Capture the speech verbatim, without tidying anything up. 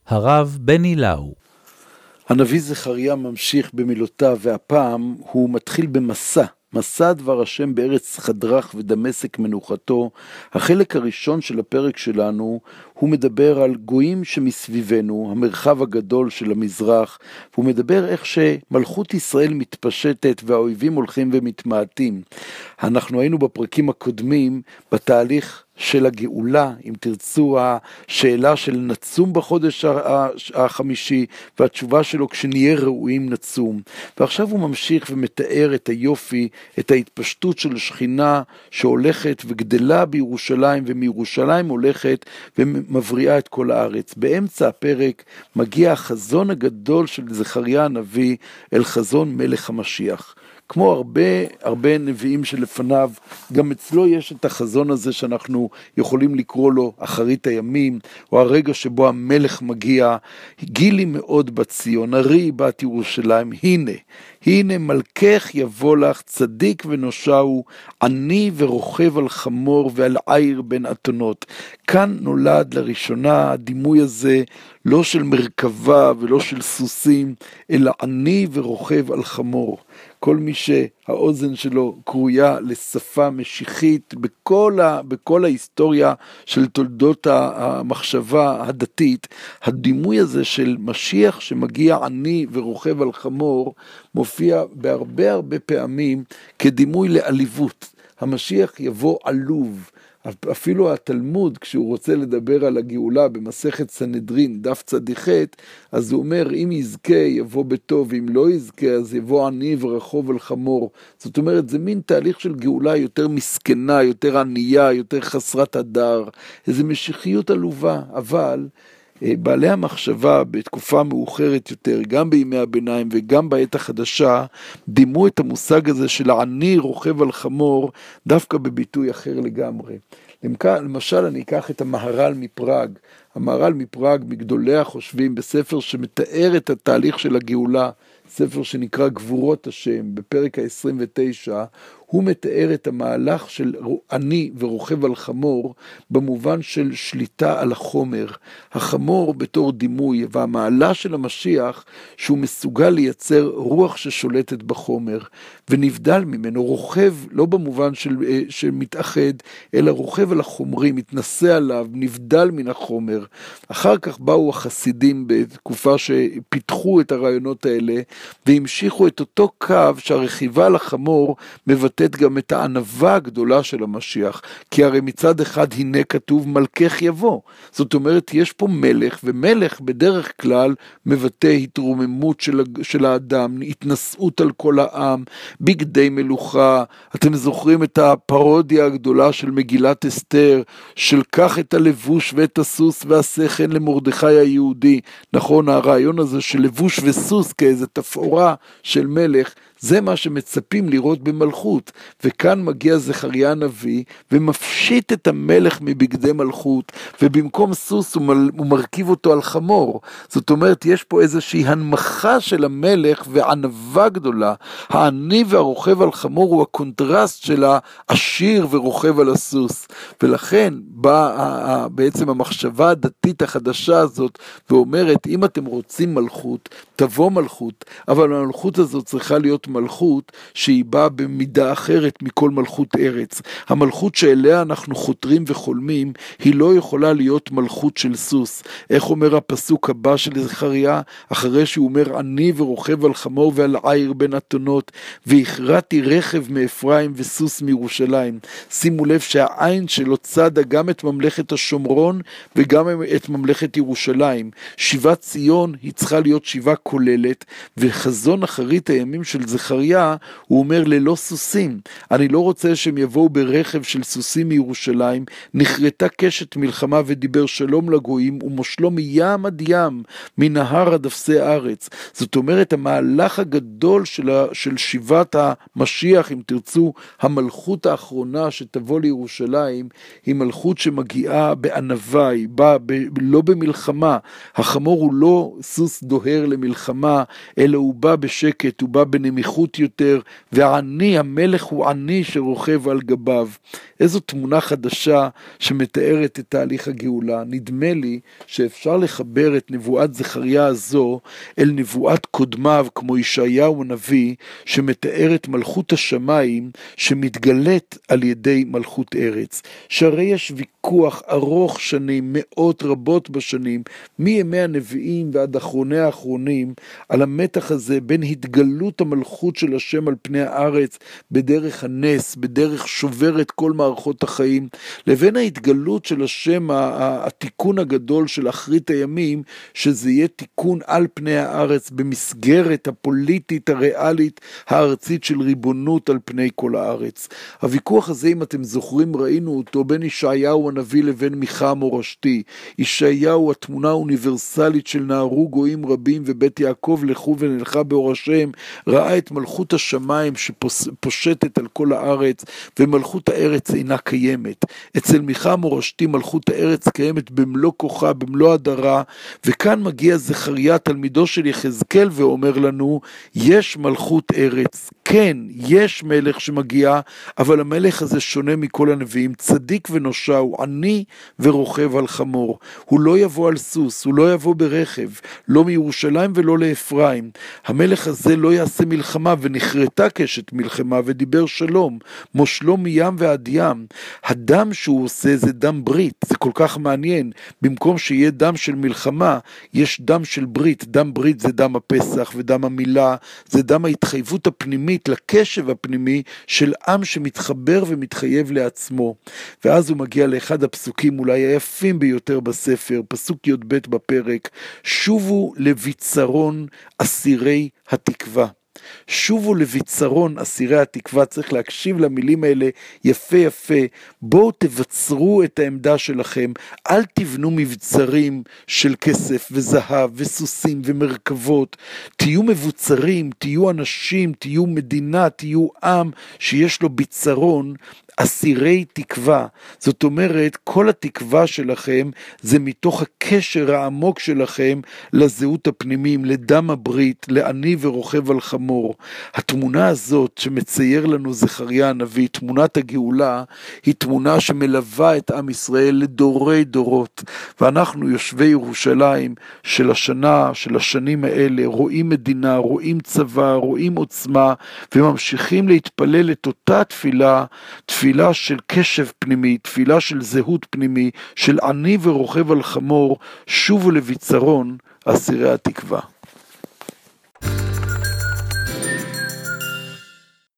הרב בני לאו. הנביא זכריה ממשיך במילותיו, והפעם הוא מתחיל במסע, מסע דבר השם בארץ חדרך ודמשק מנוחתו. החלק הראשון של הפרק שלנו, הוא מדבר על גויים שמסביבנו, המרחב הגדול של המזרח, והוא מדבר איך שמלכות ישראל מתפשטת והאויבים הולכים ומתמעטים. אנחנו היינו בפרקים הקודמים בתהליך של הגאולה, אם תרצו, השאלה של נצום בחודש החמישי, והתשובה שלו כשנהיה ראויים נצום. ועכשיו הוא ממשיך ומתאר את היופי, את ההתפשטות של שכינה שהולכת וגדלה בירושלים, ומירושלים הולכת ומבריאה את כל הארץ. באמצע הפרק מגיע החזון הגדול של זכריה הנביא אל חזון מלך המשיח. כמו הרבה, הרבה נביאים שלפניו, גם אצלו יש את החזון הזה שאנחנו יכולים לקרוא לו אחרית הימים, או הרגע שבו המלך מגיע. גילי מאוד בציון, הרי בת ירושלים, הנה, הנה מלכך יבוא לך, צדיק ונושעו, עני ורוכב על חמור ועל עיר בין אתונות. כאן נולד לראשונה הדימוי הזה, לא של מרכבה ולא של סוסים, אלא עני ורוכב על חמור. כל מי שהאוזן שלו קרויה לשפה משיחית בכל, ה, בכל ההיסטוריה של תולדות המחשבה הדתית, הדימוי הזה של משיח שמגיע עני ורוכב על חמור, מופיע בהרבה הרבה פעמים כדימוי לעליבות. המשיח יבוא עלוב. אפילו התלמוד, כשהוא רוצה לדבר על הגאולה במסכת סנהדרין, דף צדיח, אז הוא אומר, אם יזכה יבוא בטוב, אם לא יזכה אז יבוא עני ורחוב על חמור. זאת אומרת, זה מין תהליך של גאולה יותר מסכנה, יותר ענייה, יותר חסרת הדר, איזו משיחיות עלובה. אבל בעלי המחשבה בתקופה מאוחרת יותר, גם בימי הביניים וגם בעת החדשה, דימו את המושג הזה של העני רוכב על חמור, דווקא בביטוי אחר לגמרי. למשל, אני אקח את המהר"ל מפראג. המהר"ל מפראג, מגדולי החושבים, בספר שמתאר את התהליך של הגאולה, ספר שנקרא גבורות השם, בפרק ה-עשרים ותשע, הוא מתאר את המהלך של עני ורוכב על חמור, במובן של שליטה על החומר. החמור בתור דימוי, והמעלה של המשיח, שהוא מסוגל לייצר רוח ששולטת בחומר, ונבדל ממנו, רוכב לא במובן של, שמתאחד, אלא רוכב על החומרים, מתנסה עליו, נבדל מן החומר. אחר כך באו החסידים בתקופה שפיתחו את הרעיונות האלה, והמשיכו את אותו קו שהרכיבה על החמור מבטאת גם את הענווה הגדולה של המשיח, כי הרי מצד אחד הנה כתוב מלכך יבוא. זאת אומרת, יש פה מלך, ומלך בדרך כלל מבטא התרוממות של, של האדם, התנשאות על כל העם, בגדי מלוכה. אתם זוכרים את הפרודיה הגדולה של מגילת אסתר, של קח את הלבוש ואת הסוס ועשה כן למרדכי היהודי. נכון, הרעיון הזה של לבוש וסוס כאיזו תפאורה של מלך, זה מה שמצפים לראות במלכות. וכאן מגיע זכריה הנביא ומפשיט את המלך מבגדי מלכות, ובמקום סוס הוא, מל, הוא מרכיב אותו על חמור. זאת אומרת, יש פה איזושהי הנמכה של המלך וענווה גדולה. העני והרוכב על חמור הוא הקונטרסט של העשיר ורוכב על הסוס. ולכן באה בעצם המחשבה הדתית החדשה הזאת ואומרת, אם אתם רוצים מלכות, תבוא מלכות, אבל המלכות הזאת צריכה להיות מלכות שהיא באה במידה אחרת מכל מלכות ארץ. המלכות שאליה אנחנו חותרים וחולמים, היא לא יכולה להיות מלכות של סוס. איך אומר הפסוק הבא של זכריה, אחרי שהוא אומר, אני ורוכב על חמור ועל עיר בין אתונות, והכרתי רכב מאפרים וסוס מירושלים. שימו לב שהעין שלו צדה גם את ממלכת השומרון, וגם את ממלכת ירושלים. שיבת ציון היא צריכה להיות שיבה כוללת, וחזון אחרית הימים של זכריה, הוא אומר ללא סוסים. אני לא רוצה שהם יבואו ברכב של סוסים מירושלים, נחרטה קשת מלחמה ודיבר שלום לגויים, ומושלו מים עד ים, מנהר עד אפסי הארץ. זאת אומרת, המהלך הגדול של, ה, של שיבת המשיח, אם תרצו, המלכות האחרונה שתבוא לירושלים, היא מלכות שמגיעה בענווה, היא באה ב, לא במלחמה. החמור הוא לא סוס דוהר למלחמה, אלא הוא בא בשקט, הוא בא בנמיכה, באריכות יותר, והעני, המלך הוא עני שרוכב על גביו. איזו תמונה חדשה שמתארת את תהליך הגאולה. נדמה לי שאפשר לחבר את נבואת זכריה הזו אל נבואת קודמיו, כמו ישעיהו הנביא, שמתארת מלכות השמיים שמתגלית על ידי מלכות ארץ. שהרי יש ויכוח ארוך שנים, מאות רבות בשנים, מימי הנביאים ועד אחרוני האחרונים, על המתח הזה בין התגלות המלכות של השם על פני הארץ, בדרך הנס, בדרך שוברת כל מערכות החיים, לבין ההתגלות של השם, התיקון הגדול של אחרית הימים, שזה יהיה תיקון על פני הארץ, במסגרת הפוליטית הריאלית הארצית של ריבונות על פני כל הארץ. הוויכוח הזה, אם אתם זוכרים, ראינו אותו בין ישעיהו הנביא לבין מיכה המורשתי. ישעיהו, התמונה האוניברסלית של נהרו גויים רבים ובית יעקב לכו ונלכה באור השם, ראה את מלכות השמיים שפושטת על כל הארץ, ומלכות הארץ אינה קיימת. אצל מיכה המורשתי מלכות הארץ קיימת במלוא כוחה, במלוא הדרה, וכאן מגיע זכריה תלמידו של יחזקאל ואומר לנו, יש מלכות ארץ, כן, יש מלך שמגיע, אבל המלך הזה שונה מכל הנביאים, צדיק ונושע, הוא עני ורוכב על חמור, הוא לא יבוא על סוס, הוא לא יבוא ברכב, לא מירושלים ולא לאפרים, המלך הזה לא יעשה מלחמה, ונחרטה קשת מלחמה ודיבר שלום, מושלו מים ועד ים. הדם שהוא עושה זה דם ברית, זה כל כך מעניין, במקום שיהיה דם של מלחמה, יש דם של ברית, דם ברית זה דם הפסח ודם המילה, זה דם ההתחייבות הפנימית, לקשב הפנימי של עם שמתחבר ומתחייב לעצמו. ואז הוא מגיע לאחד הפסוקים אולי היפים ביותר בספר, פסוק י' ב' בפרק, שובו לביצרון אסירי התקווה. שובו לביצרון אסירי התקווה, צריך להקשיב למילים האלה יפה יפה, בואו תבצרו את העמדה שלכם, אל תבנו מבצרים של כסף וזהב וסוסים ומרכבות, תהיו מבוצרים, תהיו אנשים, תהיו מדינה, תהיו עם שיש לו ביצרון, אסירי תקווה. זאת אומרת, כל התקווה שלכם זה מתוך הקשר העמוק שלכם לזהות הפנימיים, לדם הברית, לעני ורוכב על חמור. התמונה הזאת שמצייר לנו זכריה הנביא, תמונת הגאולה, היא תמונה שמלווה את עם ישראל לדורי דורות. ואנחנו יושבי ירושלים של השנה, של השנים האלה, רואים מדינה, רואים צבא, רואים עוצמה, וממשיכים להתפלל את אותה תפילה, תפילה תפילה של קשב פנימי, תפילה של זהות פנימי, של עני ורוכב על חמור, שובו לביצרון אסירי התקווה.